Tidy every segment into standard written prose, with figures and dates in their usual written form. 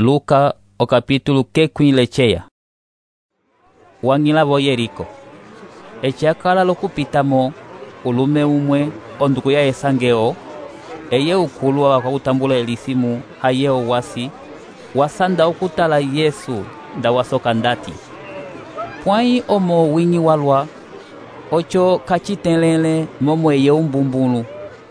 Luka o capítulo kekwinlecheya. Wangila vo Yeriko. Echakala lokupitamo ulume umwe onduku ya esangeo eye ukulu wakutambula elisimu hayeo wasi wasanda okutala Yesu nda wasokandati. Pwai omo winyi walwa ocho kachitenlele momo eye umbumbulu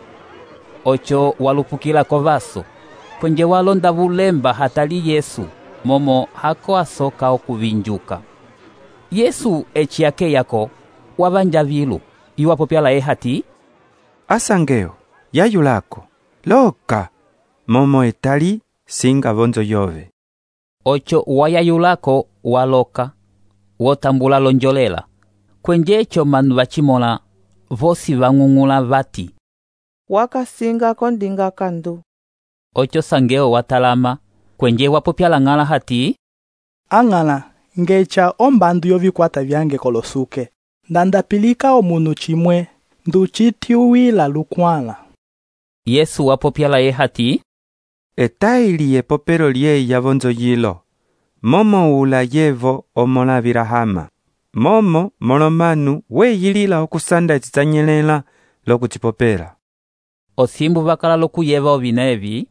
ocho walupukila kovaso kwenje walonda vulemba hatali Yesu momo hako asoka okuvinjuka. Yesu echiake yako wabanja vilu iwapo pyala ehati asangeo yayulako loka momo etali singa vonzo yove ocho wayayulako waloka wotambula lonjolela kwenjecho manu vachimola vosi vang'ung'ula vati wakasinga kondinga kandu. Ocho sangeo watalama kwenje wapo pyala ng'ala hati ang'ala ngecha ombandu yovikwata vyange kolosuke ndandapilika omunu chimwe nduchitiwila lukwala. Yesu wapo pyala ye hati etaili epopero liye yavonzo yilo momo ula yevo omola virahama momo molomanu weyilila okusanda echitsanyelela lokutipopera. Osimbu vakala lokuyeva ovina evi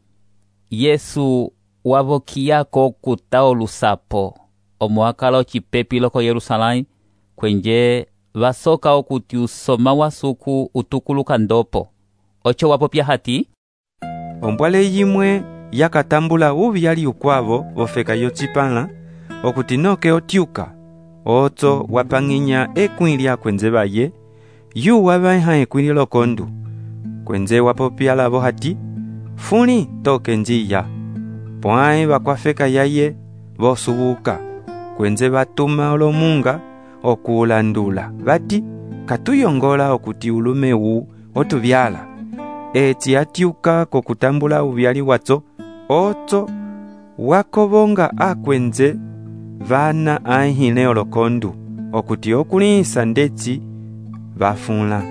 Yesu wavokiyako kutao lusapo omuakala ochipepi loko Yerusalai kwenje vasoka okuti usoma wasuku utukuluka ndopo. Ocho wapo pya hati ombwale yimwe yakatambula uvyali ukwavo vofeka yochipala okuti noke otyuka oto wapang'inya ekwilya kwenze vaye yu wavaiha ekwilya lokondu kwenze wapo pyala vo hati funi toke njiya pwai vakwafeka yaye vosubuka kwenze vatuma olomunga okuulandula vati katuyongola okuti ulume wu otuvyala eti atyuka kokutambula uvyali watso oto wakobonga akwenze vana aihile olokondu okuti okulisa ndetsi vafunla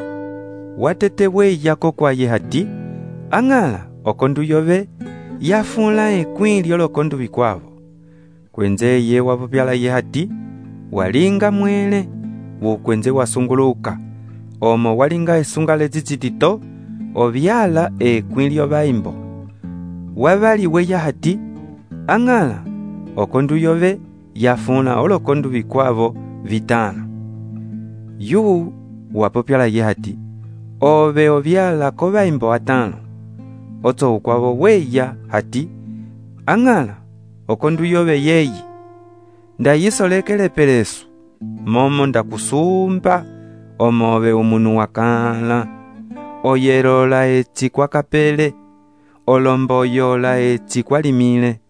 watetebwe yako kwaye hati ang'ala okondu yove yafunla ekwili olokondu vikwavo kwenze ye wapopyala ye hati walinga mwele wukwenze wasunguluka omo walinga esungale tsitsitito ovyala ekwili ovaimbo wavali weya hati ang'ala okondu yove yafunla olokondu vikwavo vitano yu wapopyala ye hati ove ovyala kovaimbo atano otso ukwavo weya hati ang'ala okondu yove yeyi ndayisolekele pelesu momo ndakusumba omove umunu wakala oyerola etsi kwakapele olomboyola etsi kwalimile.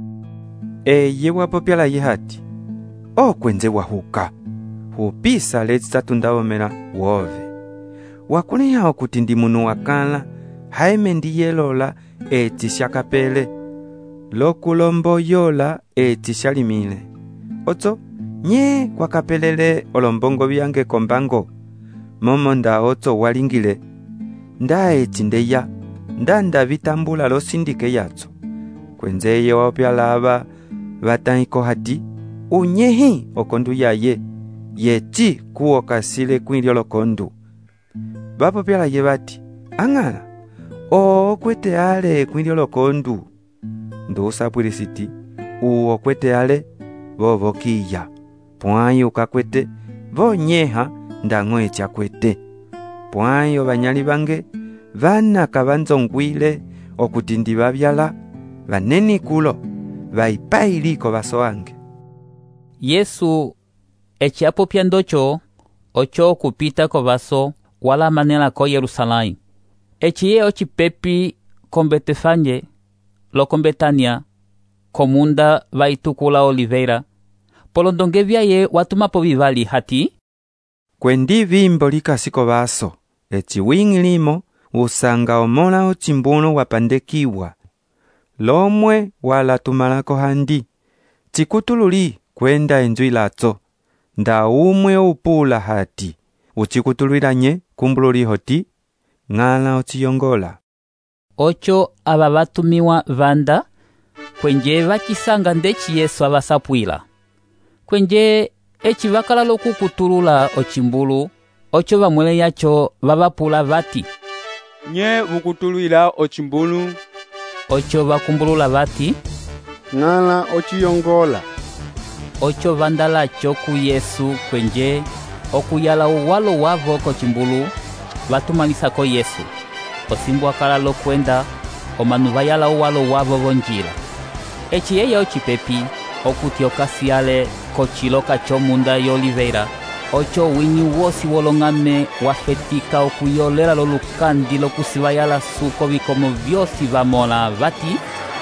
Eye wapopyala ye hati okwenze wahuka hupisa letsi tatundavomela wove wakuliha okuti ndi munu wakala haime ndiyelola etsi syakapele lokulomboyola etsi syalimile otso nye kwakapelele olombongo byange kombango momo nda otso walingile nda etsi ndeya nda vitambula losindike yatso kwenzeye wapyala ava vataiko hati unyehi okondu yaye yetsi kuokasile kwilyo lokondu vapopyala ye vati ang'ala okwete ale kwilyo lokondu ndusapwilisiti uokwete ale vovokiya pwai ukakwete vonyeha ndang'o echakwete pwai ovanyali vange vana kavanzongwile okuti ndi vavyala vaneni kulo vaipailiko vaso ange. Yesu echiapopya ndocho ocho okupita kovaso walamanela ko Yerusalai echiye ochipepi kombetefanye lokombetania komunda vaitukula Oliveira polondonge vyaye watumapo vivali hati kwendi vimbo likasiko vaso eti wing'ilimo usanga omola ochimbuno wapandekiwa lomwe wala tumalako handi chikutululi kwenda enjwi latso nda umwe upula hati uchikutulwilanye kumbululi hoti ng'ala ochiyongola. Ocho aba batumiwa vanda kwenje vakisanga ndeci Yesu avasapwila. Kwenje eci vakala lokukutulula ocimbulu, oco vamwele yaco vavapula vati, nye vukutulwila ocimbulu. Oco vakumbulula vati, ng'ala ociyongola. oco vandalaco ku Yesu kwenje okuyala uwalo wavo kocimbulu vatumanisako Yesu. Osimbu akala lokwenda omanu vayala uwalo wavo vonjila. Eci yeye ocipepi okuti okasiyale kociloka comunda y'Oliveira, oco winyi wosi wolong'ame wafetika okuyolela lolukandi lokusivayala suko vikomo vyosi vamola vati,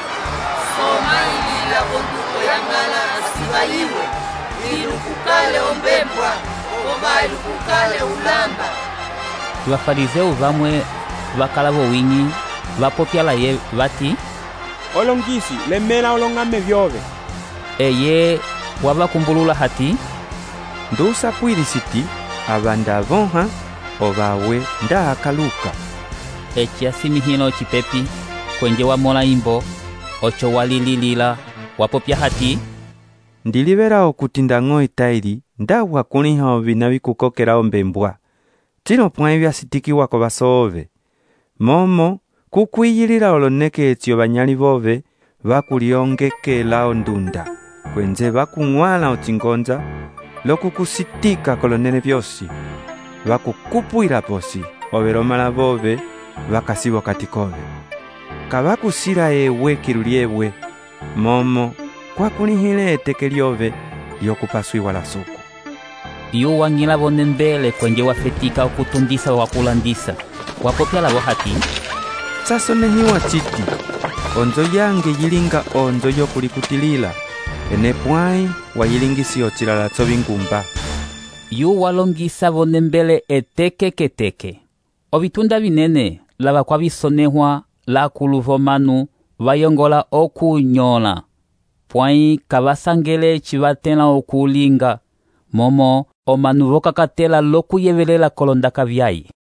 somayilila konduko yang'ala asivayiwe, ilukukale ombembwa, oba ilukukale ulamba. Vafarizeu vamwe vakala winyi vapopyala ye vati, Olongisi lemela olong'ame vyove. eye wavakumbulula hati, ndusapwilisiti abanda avonha obawe ndaakaluka. eci asimihila ocipepi kwenje wamola imbo, oco walililila wapopya hati, ndilibera okuti ndang'o itaili ndawakuliha ovina vikukokela ombembwa, tino pwai vyasitikiwako basoove. Momo kukwiyilila oloneke etio banyali bove vakuliongekela ondunda, kwenze vakung'wala ocingonza lokukusitika kolonene vyosi, vakukupwila posi ovelomala bove vakasibo katikove. Kavakusila ewe kiluliebwe, momo kwakulihile eteke lyove lyokupaswiwa la suku. yu wang'ila vone mbele kwenje wafetika okutundisa wakulandisa wapopyala vo hati, sasonehiwa citi, onzo yange yilinga onzo yokulikutilila, ene pwai wayilingisi ocilala tsovingumba. yu walongisa vone mbele eteke keteke. Ovitunda vinene lava kwavisonehwa lakulu vomanu vayongola okunyola, pwai kavasangele eci vatela okulinga, momo omanu vokakatela lokuyevelela kolondaka vyayi.